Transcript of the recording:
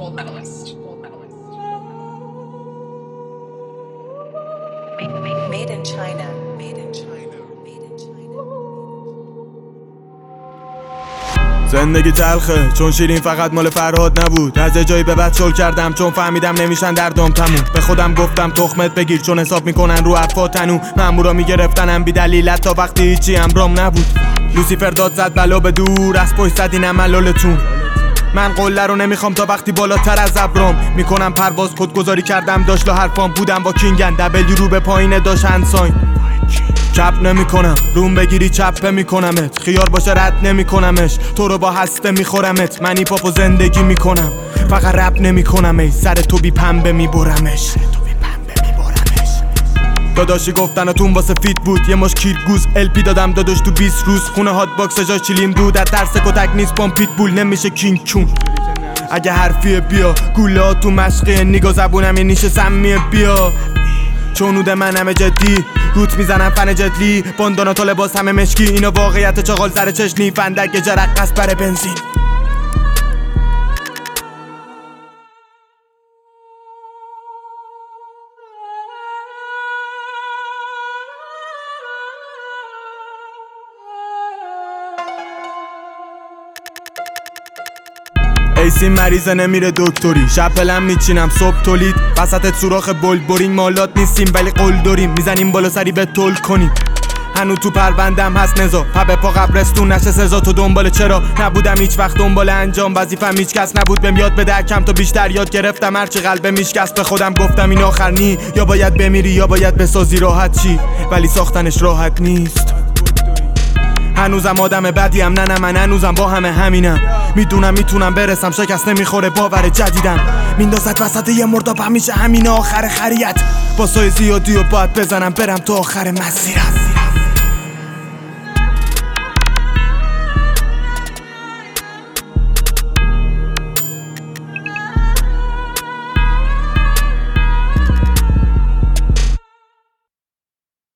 Made in China. زندگی تلخه چون شیرین فقط مال فرهاد نبود. از جایی به بعد شل کردم چون فهمیدم نمیشن دردم تموم. به خودم گفتم تخمت بگیر چون حساب میکنن رو حرفا تنو. مامورا میگرفتنم بی دلیل تا وقتی هیچی امرام نبود. لوسیفر داد زد بلا به دور از پشت زد اینم ملالتون. من قله رو نمیخوام تا وقتی بالاتر از ابرام میکنم پرواز. کدگذاری کردم داشت حرفام بودم با کینگن دبلی رو به پایین داشت هندساین. چپ نمیکنم روم بگیری چپه میکنمت. خیار باشه رد نمیکنمش تو رو با هسته میخورمت. من هیپاپو زندگی میکنم فقط رپ نمیکنم. ای سر تو بی پنبه میبرمش. داداشی گفتناتون واسه فیت بود. یه مش کیرگوز LP دادم داداش تو 20 روز. خونه هات باکس جا چیلین بود. از ترس کتک نیست بام پیت بول نمیشه کینگ چون. اگه حرفیه بیا گوله ها تو مشقیه نیگا زبونم یه نیشه سمیه بیا. چونوده من همه جدی روت میزنم فن جدلی. باندانا تا لباس همه مشکی. اینا واقعیت چاقال سر چشنی. فندک جرق قصد بر بنزین. ایسی مریضه نمیره دکتری. شب پلم میچینم صبح تولید. وسطت سوراخ بولبورینگ. مالات نیستیم ولی قول داریم. میزنیم بالا سری به تول کنیم. هنو تو پروندم هست نزا. پا پا قبرستون نشه سزا. تو دنبال چرا نبودم هیچ وقت دنبال انجام. وظیفم هیچ کس نبود بهم یاد بده. کم تا بیشتر یاد گرفتم هرچی قلبم میشکست. به خودم گفتم این آخر نی. یا باید بمیری یا باید بسازی راحت چی. ولی ساختنش راحت نیست. هنوزم آدم بدیم نه من هنوزم با همینم. میدونم میتونم برسم شکست نمیخوره باور جدیدم. میندازد وسط یه مرداب همیشه همین آخر خریت. با سای زیادی و باید بزنم برم تو آخر مسیرم.